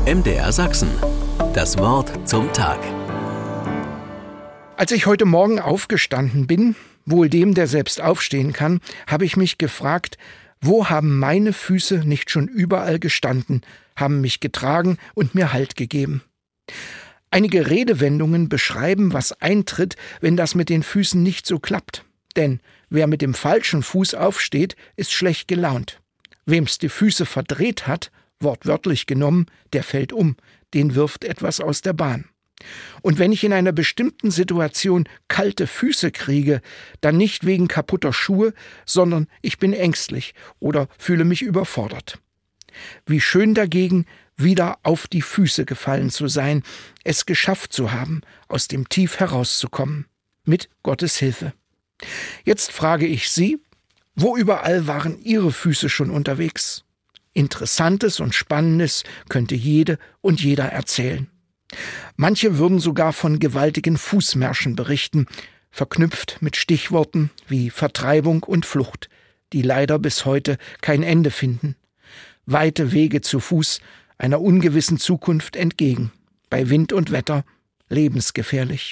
MDR Sachsen. Das Wort zum Tag. Als ich heute Morgen aufgestanden bin, wohl dem, der selbst aufstehen kann, habe ich mich gefragt, wo haben meine Füße nicht schon überall gestanden, haben mich getragen und mir Halt gegeben. Einige Redewendungen beschreiben, was eintritt, wenn das mit den Füßen nicht so klappt. Denn wer mit dem falschen Fuß aufsteht, ist schlecht gelaunt. Wem's die Füße verdreht hat, wortwörtlich genommen, der fällt um, den wirft etwas aus der Bahn. Und wenn ich in einer bestimmten Situation kalte Füße kriege, dann nicht wegen kaputter Schuhe, sondern ich bin ängstlich oder fühle mich überfordert. Wie schön dagegen, wieder auf die Füße gefallen zu sein, es geschafft zu haben, aus dem Tief herauszukommen, mit Gottes Hilfe. Jetzt frage ich Sie, wo überall waren Ihre Füße schon unterwegs? Interessantes und Spannendes könnte jede und jeder erzählen. Manche würden sogar von gewaltigen Fußmärschen berichten, verknüpft mit Stichworten wie Vertreibung und Flucht, die leider bis heute kein Ende finden. Weite Wege zu Fuß einer ungewissen Zukunft entgegen, bei Wind und Wetter lebensgefährlich.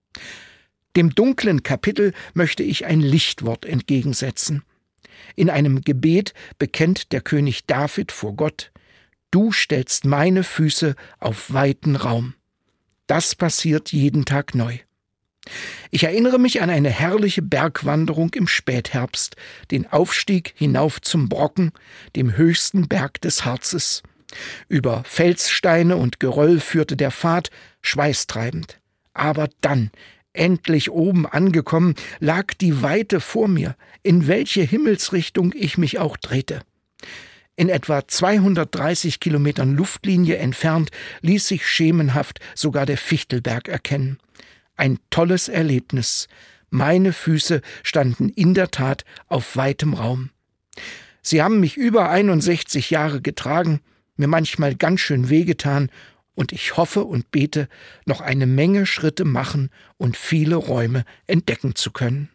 Dem dunklen Kapitel möchte ich ein Lichtwort entgegensetzen. In einem Gebet bekennt der König David vor Gott: Du stellst meine Füße auf weiten Raum. Das passiert jeden Tag neu. Ich erinnere mich an eine herrliche Bergwanderung im Spätherbst, den Aufstieg hinauf zum Brocken, dem höchsten Berg des Harzes. Über Felssteine und Geröll führte der Pfad, schweißtreibend. Aber dann, endlich oben angekommen, lag die Weite vor mir, in welche Himmelsrichtung ich mich auch drehte. In etwa 230 Kilometern Luftlinie entfernt ließ sich schemenhaft sogar der Fichtelberg erkennen. Ein tolles Erlebnis. Meine Füße standen in der Tat auf weitem Raum. Sie haben mich über 61 Jahre getragen, mir manchmal ganz schön wehgetan, und ich hoffe und bete, noch eine Menge Schritte machen und viele Räume entdecken zu können.